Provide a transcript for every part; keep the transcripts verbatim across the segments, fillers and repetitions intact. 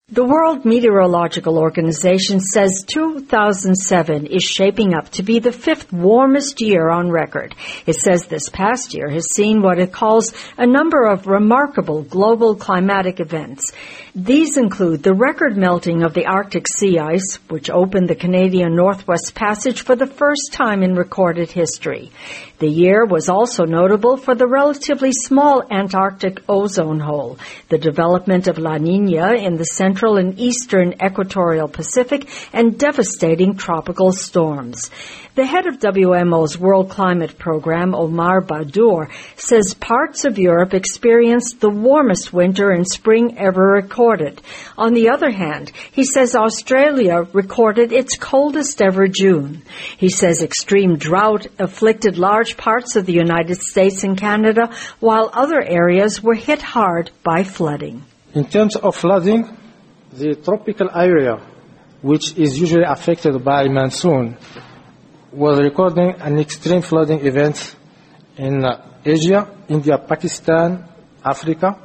The World Meteorological Organization says two thousand seven is shaping up to be the fifth warmest year on record. It says this past year has seen what it calls a number of remarkable global climatic events. These include the record melting of the Arctic sea ice, which opened the Canadian Northwest Passage for the first time in recorded history. The year was also notable for the relatively small Antarctic ozone hole, the development of La Niña in the central and eastern equatorial Pacific, and devastating tropical storms. The head of W M O's World Climate Program, Omar Badur, says parts of Europe experienced the warmest winter and spring ever recorded. On the other hand, he says Australia recorded its coldest ever June. He says extreme drought afflicted large parts of the United States and Canada, while other areas were hit hard by flooding. In terms of flooding, the tropical area, which is usually affected by monsoon, was recording an extreme flooding event in uh, Asia, India, Pakistan, Africa,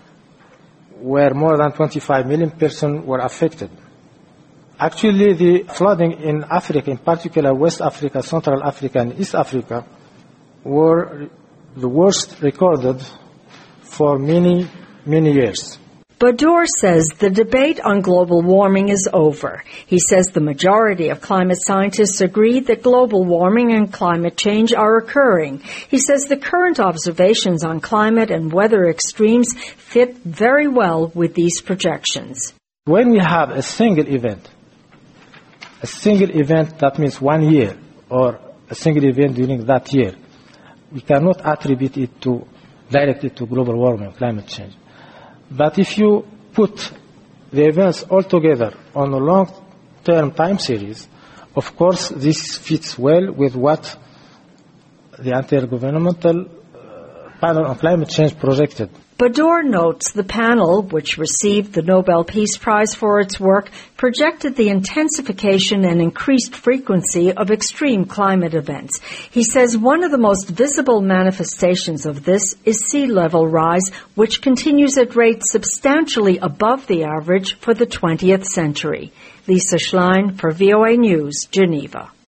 where more than twenty-five million persons were affected. Actually, the flooding in Africa, in particular West Africa, Central Africa, and East Africa, were the worst recorded for many, many years. Badur says the debate on global warming is over. He says the majority of climate scientists agree that global warming and climate change are occurring. He says the current observations on climate and weather extremes fit very well with these projections. When we have a single event, a single event that means one year, or a single event during that year, we cannot attribute it to, directly to global warming, climate change. But if you put the events all together on a long-term time series, of course, this fits well with what the Intergovernmental Panel on Climate Change projected. Badur notes the panel, which received the Nobel Peace Prize for its work, projected the intensification and increased frequency of extreme climate events. He says one of the most visible manifestations of this is sea level rise, which continues at rates substantially above the average for the twentieth century. Lisa Schlein for V O A News, Geneva.